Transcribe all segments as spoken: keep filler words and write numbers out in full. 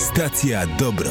Stacja Dobro.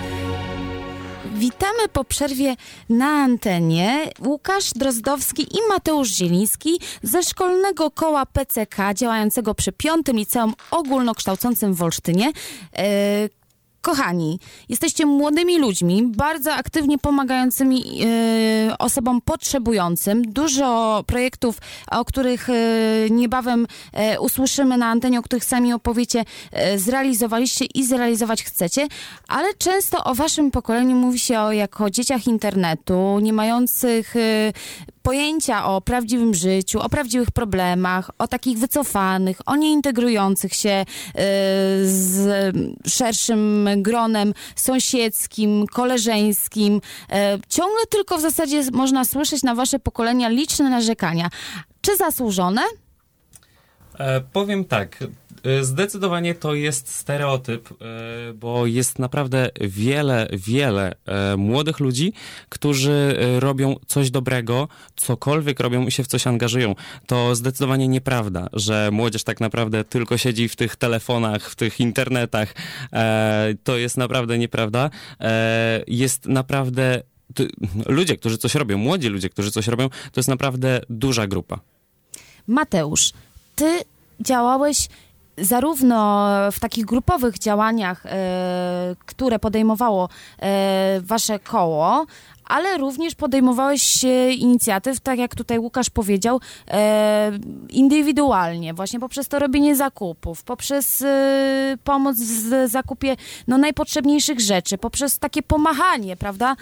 Witamy po przerwie na antenie. Łukasz Drozdowski i Mateusz Zieliński ze Szkolnego Koła P C K działającego przy piątym Liceum Ogólnokształcącym w Olsztynie. E, Kochani, jesteście młodymi ludźmi, bardzo aktywnie pomagającymi e, osobom potrzebującym. Dużo projektów, o których e, niebawem e, usłyszymy na antenie, o których sami opowiecie, e, zrealizowaliście i zrealizować chcecie, ale często o waszym pokoleniu mówi się o, jako o dzieciach internetu, nie mających e, pojęcia o prawdziwym życiu, o prawdziwych problemach, o takich wycofanych, o nieintegrujących się e, z szerszym gronem sąsiedzkim, koleżeńskim. E, ciągle tylko w zasadzie można słyszeć na wasze pokolenia liczne narzekania. Czy zasłużone? E, powiem tak. Zdecydowanie to jest stereotyp, bo jest naprawdę wiele, wiele młodych ludzi, którzy robią coś dobrego, cokolwiek robią i się w coś angażują. To zdecydowanie nieprawda, że młodzież tak naprawdę tylko siedzi w tych telefonach, w tych internetach. To jest naprawdę nieprawda. Jest naprawdę... Ludzie, którzy coś robią, młodzi ludzie, którzy coś robią, to jest naprawdę duża grupa. Mateusz, ty działałeś zarówno w takich grupowych działaniach, e, które podejmowało e, wasze koło, ale również podejmowałeś inicjatyw, tak jak tutaj Łukasz powiedział, e, indywidualnie, właśnie poprzez to robienie zakupów, poprzez e, pomoc w zakupie no, najpotrzebniejszych rzeczy, poprzez takie pomachanie, prawda,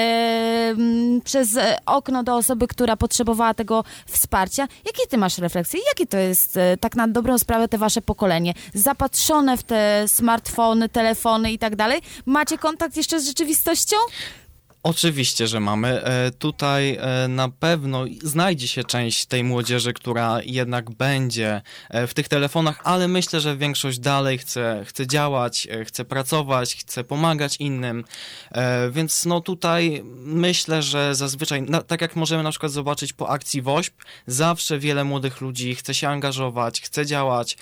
e, przez okno do osoby, która potrzebowała tego wsparcia. Jakie ty masz refleksje? Jakie to jest e, tak na dobrą sprawę te wasze pokolenie? Zapatrzone w te smartfony, telefony i tak dalej? Macie kontakt jeszcze z rzeczywistością? Oczywiście, że mamy. Tutaj na pewno znajdzie się część tej młodzieży, która jednak będzie w tych telefonach, ale myślę, że większość dalej chce, chce działać, chce pracować, chce pomagać innym, więc no tutaj myślę, że zazwyczaj, no, tak jak możemy na przykład zobaczyć po akcji WOŚP, zawsze wiele młodych ludzi chce się angażować, chce działać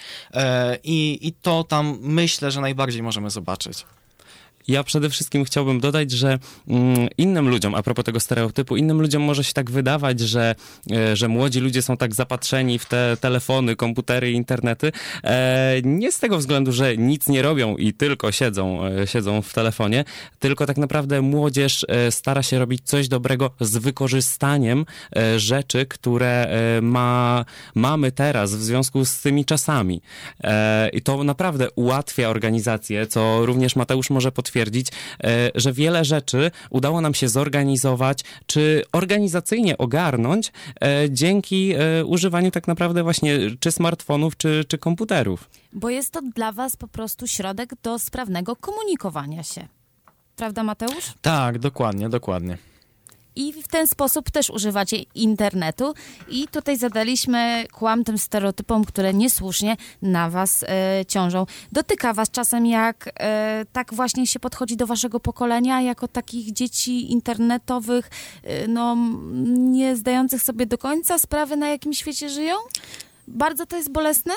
i, i to tam myślę, że najbardziej możemy zobaczyć. Ja przede wszystkim chciałbym dodać, że mm, innym ludziom, a propos tego stereotypu, innym ludziom może się tak wydawać, że, e, że młodzi ludzie są tak zapatrzeni w te telefony, komputery i internety. E, nie z tego względu, że nic nie robią i tylko siedzą, e, siedzą w telefonie, tylko tak naprawdę młodzież e, stara się robić coś dobrego z wykorzystaniem e, rzeczy, które e, ma, mamy teraz w związku z tymi czasami. E, I to naprawdę ułatwia organizację, co również Mateusz może potwierdzić, że wiele rzeczy udało nam się zorganizować, czy organizacyjnie ogarnąć dzięki używaniu tak naprawdę właśnie czy smartfonów, czy, czy komputerów. Bo jest to dla was po prostu środek do sprawnego komunikowania się. Prawda, Mateusz? Tak, dokładnie, dokładnie. I w ten sposób też używacie internetu i tutaj zadaliśmy kłam tym stereotypom, które niesłusznie na was e, ciążą. Dotyka was czasem, jak e, tak właśnie się podchodzi do waszego pokolenia, jako takich dzieci internetowych, e, no nie zdających sobie do końca sprawy, na jakim świecie żyją? Bardzo to jest bolesne?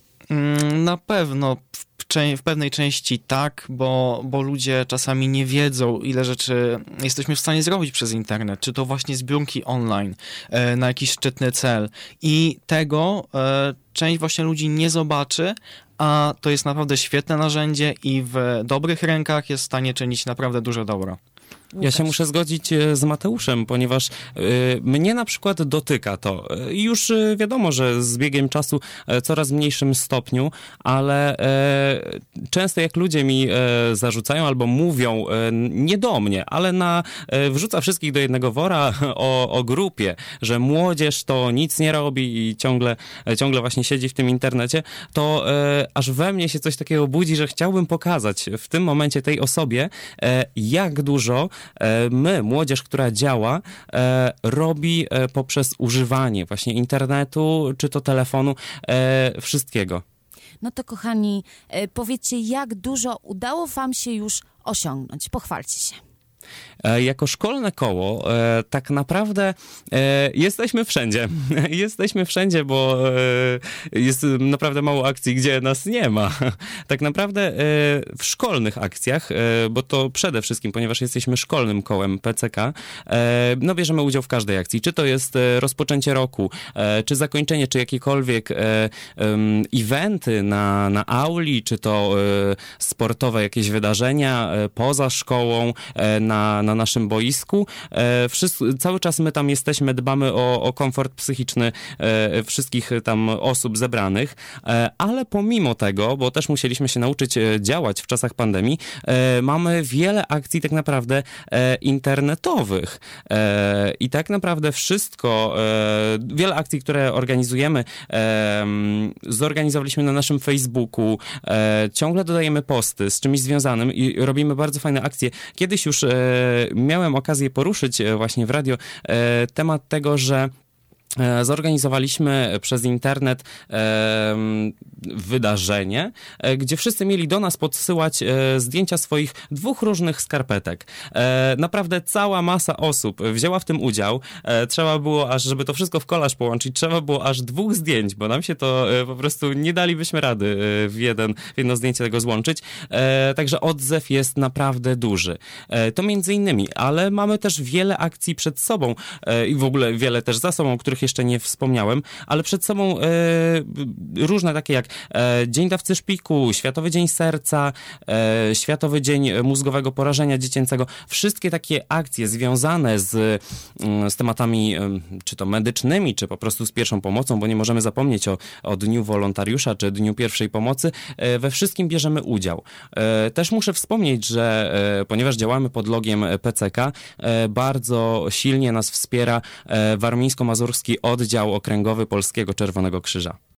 Na pewno w, w pewnej części tak, bo, bo ludzie czasami nie wiedzą, ile rzeczy jesteśmy w stanie zrobić przez internet, czy to właśnie zbiórki online e, na jakiś szczytny cel i tego e, część właśnie ludzi nie zobaczy, a to jest naprawdę świetne narzędzie i w dobrych rękach jest w stanie czynić naprawdę dużo dobra. Łukasz. Ja się muszę zgodzić z Mateuszem, ponieważ y, mnie na przykład dotyka to. I już y, wiadomo, że z biegiem czasu y, coraz mniejszym stopniu, ale y, często jak ludzie mi y, zarzucają albo mówią, y, nie do mnie, ale na y, wrzuca wszystkich do jednego wora o, o grupie, że młodzież to nic nie robi i ciągle, y, ciągle właśnie siedzi w tym internecie, to y, aż we mnie się coś takiego budzi, że chciałbym pokazać w tym momencie tej osobie, y, jak dużo my, młodzież, która działa, e, robi e, poprzez używanie właśnie internetu, czy to telefonu, e, wszystkiego. No to kochani, e, powiedzcie, jak dużo udało wam się już osiągnąć. Pochwalcie się. E, Jako szkolne koło e, tak naprawdę e, jesteśmy wszędzie. Jesteśmy wszędzie, bo e, jest naprawdę mało akcji, gdzie nas nie ma. Tak naprawdę e, w szkolnych akcjach, e, bo to przede wszystkim, ponieważ jesteśmy szkolnym kołem P C K, e, no bierzemy udział w każdej akcji. Czy to jest e, rozpoczęcie roku, e, czy zakończenie, czy jakiekolwiek e, um, eventy na, na auli, czy to e, sportowe jakieś wydarzenia e, poza szkołą, e, na, na naszym boisku. E, wszyscy, cały czas my tam jesteśmy, dbamy o, o komfort psychiczny e, wszystkich tam osób zebranych, e, ale pomimo tego, bo też musieliśmy się nauczyć e, działać w czasach pandemii, e, mamy wiele akcji tak naprawdę e, internetowych. E, I tak naprawdę wszystko, e, wiele akcji, które organizujemy, e, zorganizowaliśmy na naszym Facebooku, e, ciągle dodajemy posty z czymś związanym i robimy bardzo fajne akcje. Kiedyś już e, miałem okazję poruszyć e, właśnie w radio e, temat tego, że zorganizowaliśmy przez internet e, wydarzenie, e, gdzie wszyscy mieli do nas podsyłać e, zdjęcia swoich dwóch różnych skarpetek. E, naprawdę cała masa osób wzięła w tym udział. E, trzeba było aż, żeby to wszystko w kolaż połączyć, trzeba było aż dwóch zdjęć, bo nam się to e, po prostu nie dalibyśmy rady e, w, jeden, w jedno zdjęcie tego złączyć. E, także odzew jest naprawdę duży. E, to między innymi, ale mamy też wiele akcji przed sobą e, i w ogóle wiele też za sobą, których jeszcze nie wspomniałem, ale przed sobą e, różne takie jak e, Dzień Dawcy Szpiku, Światowy Dzień Serca, e, Światowy Dzień Mózgowego Porażenia Dziecięcego. Wszystkie takie akcje związane z, z tematami e, czy to medycznymi, czy po prostu z pierwszą pomocą, bo nie możemy zapomnieć o, o Dniu Wolontariusza, czy Dniu Pierwszej Pomocy. E, we wszystkim bierzemy udział. E, też muszę wspomnieć, że e, ponieważ działamy pod logiem P C K, e, bardzo silnie nas wspiera e, Warmińsko-Mazurski Oddział Okręgowy Polskiego Czerwonego Krzyża.